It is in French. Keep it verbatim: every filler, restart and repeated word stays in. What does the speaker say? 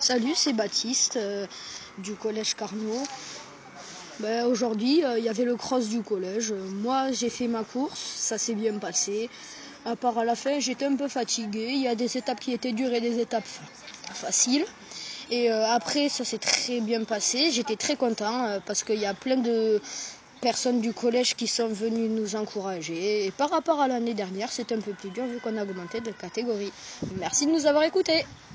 Salut, c'est Baptiste euh, du collège Carnot. Ben, aujourd'hui, il euh, y avait le cross du collège. Moi, j'ai fait ma course, ça s'est bien passé. À part à la fin, j'étais un peu fatiguée. Il y a des étapes qui étaient dures et des étapes faciles. Et euh, après, ça s'est très bien passé. J'étais très content euh, parce qu'il y a plein de personnes du collège qui sont venues nous encourager. Et par rapport à l'année dernière, c'est un peu plus dur vu qu'on a augmenté de catégorie. Merci de nous avoir écoutés.